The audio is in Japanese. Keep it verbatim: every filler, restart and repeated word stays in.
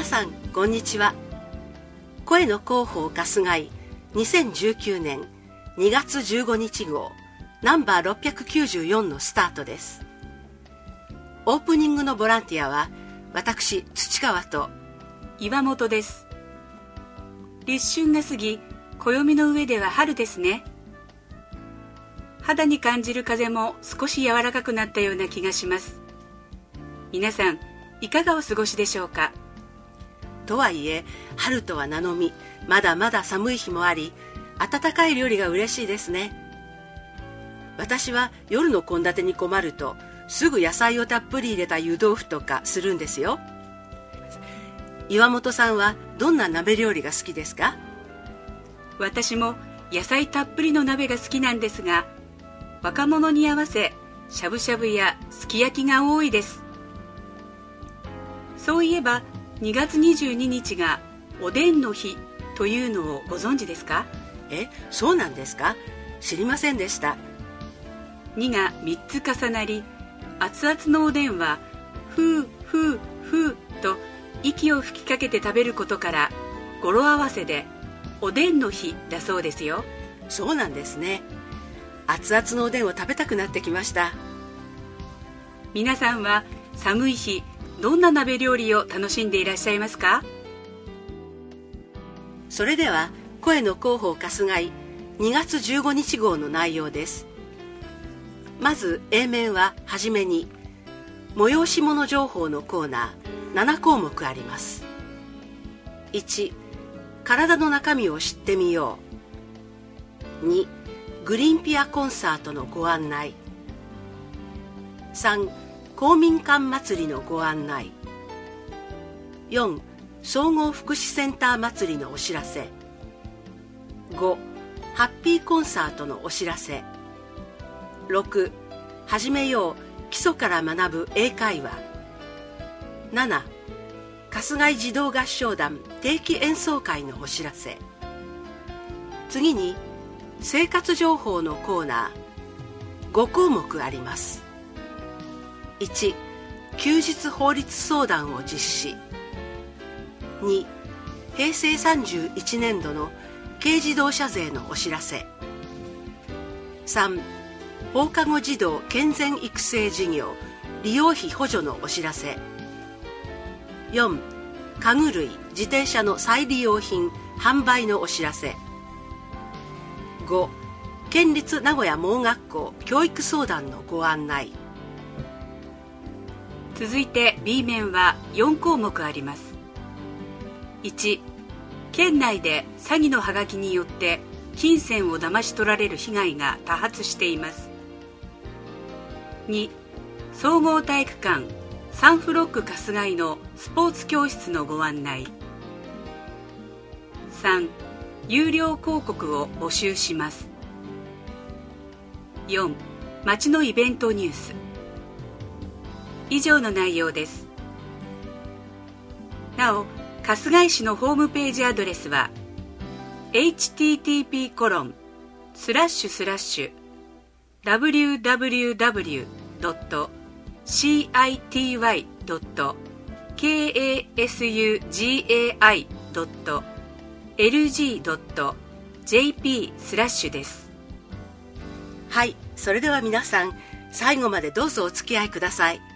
皆さんこんにちは。声の広報春日井にせんじゅうきゅうねんにがつじゅうごにち号ナンバーろっぴゃくきゅうじゅうよんのスタートです。オープニングのボランティアは私土川と岩本です。立春が過ぎ、暦の上では春ですね。肌に感じる風も少し柔らかくなったような気がします。皆さんいかがお過ごしでしょうか。 とはいえ春とは名のみ、まだまだ寒い日もあり、温かい料理が嬉しいですね。私は夜の献立に困るとすぐ野菜をたっぷり入れた湯豆腐とかするんですよ。岩本さんはどんな鍋料理が好きですか？ 私も野菜たっぷりの鍋が好きなんですが、若者に合わせしゃぶしゃぶやすき焼きが多いです。そういえばにがつにじゅうににちがおでんの日というのをご存知ですか？ え、そうなんですか？知りませんでした。 にがみっつ重なり、熱々のおでんはふうふうふうと息を吹きかけて食べることから語呂合わせでおでんの日だそうですよ。 そうなんですね。熱々のおでんを食べたくなってきました。 皆さんは寒い日、どんな鍋料理を楽しんでいらっしゃいますか？ それでは声の広報春日井にがつじゅうごにち号の内容です。まず A 面ははじめに催し物情報のコーナーななこうもくあります。いち、体の中身を知ってみよう。に、グリーンピアコンサートのご案内。さん、公民館祭りのご案内。よん、総合福祉センター祭りのお知らせ。ご、ハッピーコンサートのお知らせ。ろく、始めよう基礎から学ぶ英会話。なな、春日井児童合唱団定期演奏会のお知らせ。次に生活情報のコーナーごこうもくあります。いち、休日法律相談を実施。に、へいせいさんじゅういちねんどの軽自動車税のお知らせ。さん、放課後児童健全育成事業利用費補助のお知らせ。よん、家具類自転車の再利用品販売のお知らせ。ご、県立名古屋盲学校教育相談のご案内。 続いて B 面はよんこうもくあります。いち、県内で詐欺のハガキによって金銭を騙し取られる被害が多発しています。に、総合体育館サンフロック春日井のスポーツ教室のご案内。さん、有料広告を募集します。よん、町のイベントニュース。以上の内容です。なお、春日井市のホームページアドレスは エイチティーティーピーコロンスラッシュスラッシュダブリューダブリューダブリュードットシーアイティーワイドットケーエーエスユージーエーアイドットエルジードットジェーピースラッシュです。 はい、それでは皆さん最後までどうぞお付き合いください。